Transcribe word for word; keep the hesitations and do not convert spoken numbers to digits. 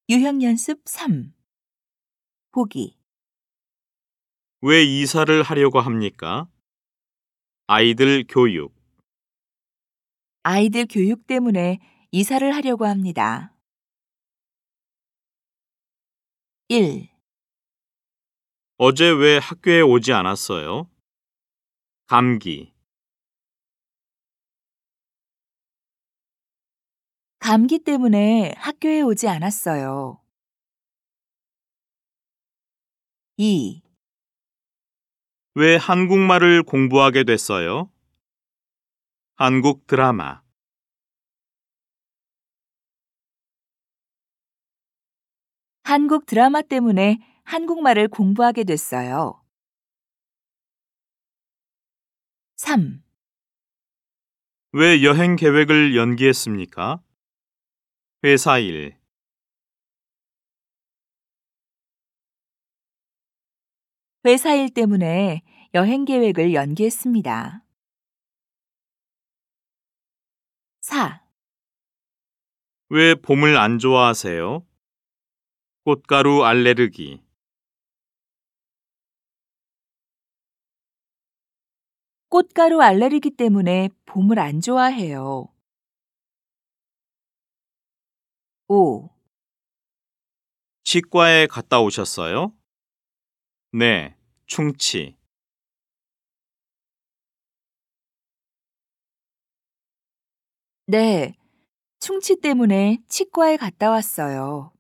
유형 연습 삼. 보기. 왜 이사를 하려고 합니까? 아이들 교육. 아이들 교육 때문에 이사를 하려고 합니다. 일. 어제 왜 학교에 오지 않았어요? 감기. 감기 때문에 학교에 오지 않았어요. 이. 왜 한국말을 공부하게 됐어요? 한국 드라마. 한국 드라마 때문에 한국말을 공부하게 됐어요. 삼. 왜 여행 계획을 연기했습니까? 회사 일. 회사 일 때문에 여행 계획을 연기했습니다. 사. 왜 봄을 안 좋아하세요? 꽃가루 알레르기. 꽃가루 알레르기 때문에 봄을 안 좋아해요. 오. 치과에 갔다 오셨어요? 네, 충치. 네, 충치 때문에 치과에 갔다 왔어요.